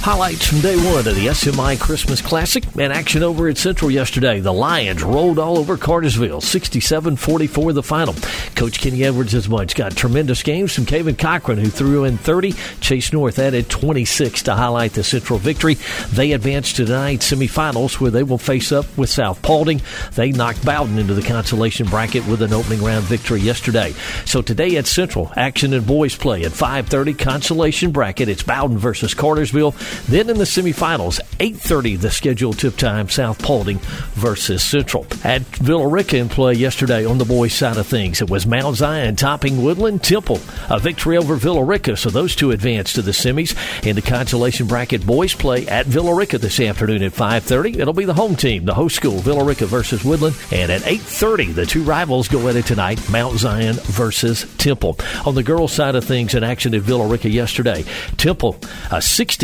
Highlights from day one of the SMI Christmas Classic. And action over at Central yesterday. The Lions rolled all over Cartersville, 67-44 the final. Coach Kenny Edwards has got tremendous games from Caven Cochran, who threw in 30. Chase North added 26 to highlight the Central victory. They advance to tonight's semifinals, where they will face up with South Paulding. They knocked Bowden into the consolation bracket with an opening round victory yesterday. So today at Central, action in boys play at 5:30 consolation bracket. It's Bowden versus Cartersville. Then in the semifinals, 8:30 the scheduled tip time, South Paulding versus Central. At Villa Rica in play yesterday on the boys side of things, it was Mount Zion topping Woodland. Temple, a victory over Villa Rica, so those two advance to the semis. In the consolation bracket, boys play at Villa Rica this afternoon at 5:30. It'll be the home team, the host school, Villa Rica versus Woodland. And at 8:30, the two rivals go at it tonight, Mount Zion versus Temple. On the girls side of things, in action at Villa Rica yesterday, Temple, a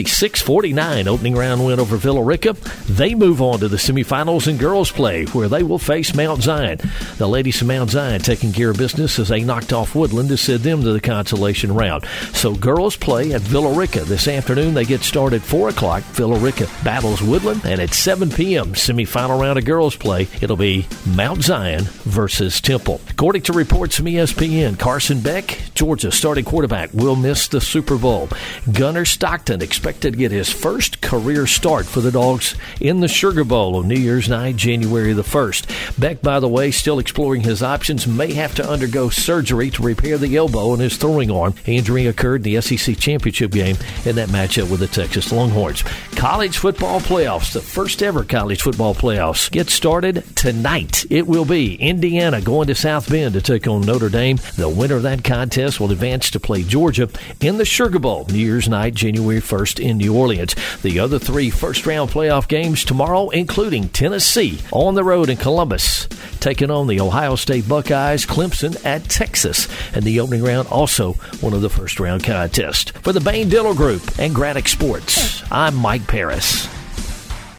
66-49 opening round win over Villa Rica. They move on to the semifinals in girls play, where they will face Mount Zion. The ladies from Mount Zion taking care of business as they knocked off Woodland to send them to the consolation round. So girls play at Villa Rica this afternoon. They get started 4 o'clock. Villa Rica battles Woodland, and at 7 p.m. semifinal round of girls play, it'll be Mount Zion versus Temple. According to reports from ESPN, Carson Beck, Georgia starting quarterback, will miss the Super Bowl. Gunnar Stockton expected to get his first career start for the Dogs in the Sugar Bowl on New Year's night, January the 1st. Beck, by the way, still exploring his options, may have to undergo surgery to repair the elbow in his throwing arm. Injury occurred in the SEC championship game in that matchup with the Texas Longhorns. College football playoffs, the first ever college football playoffs, get started tonight. It will be Indiana going to South Bend to take on Notre Dame. The winner of that contest will advance to play Georgia in the Sugar Bowl, New Year's night, January 1st in New Orleans. The other three first-round playoff games tomorrow, including Tennessee on the road in Columbus, taking on the Ohio State Buckeyes, Clemson at Texas. And the opening round, also one of the first-round contests. For the Bain Dillard Group and Graddock Sports, I'm Mike Paris.